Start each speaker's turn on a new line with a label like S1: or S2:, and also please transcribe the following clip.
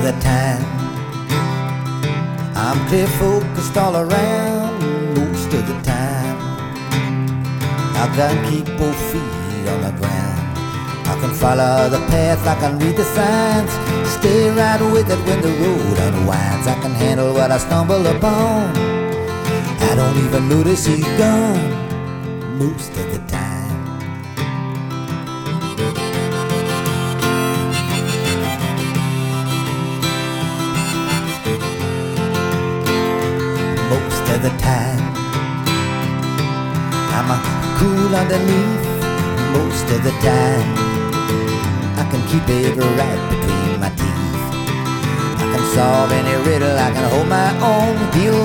S1: the time. I'm clear focused all around most of the time. I can keep both feet on the ground. I can follow the path, I can read the signs, stay right with it when the road unwinds. I can handle what I stumble upon. I don't even notice he's gone most of the time. Most of the time I'm cool underneath. Most of the time I can keep it right between my teeth. I can solve any riddle, I can hold my own, deal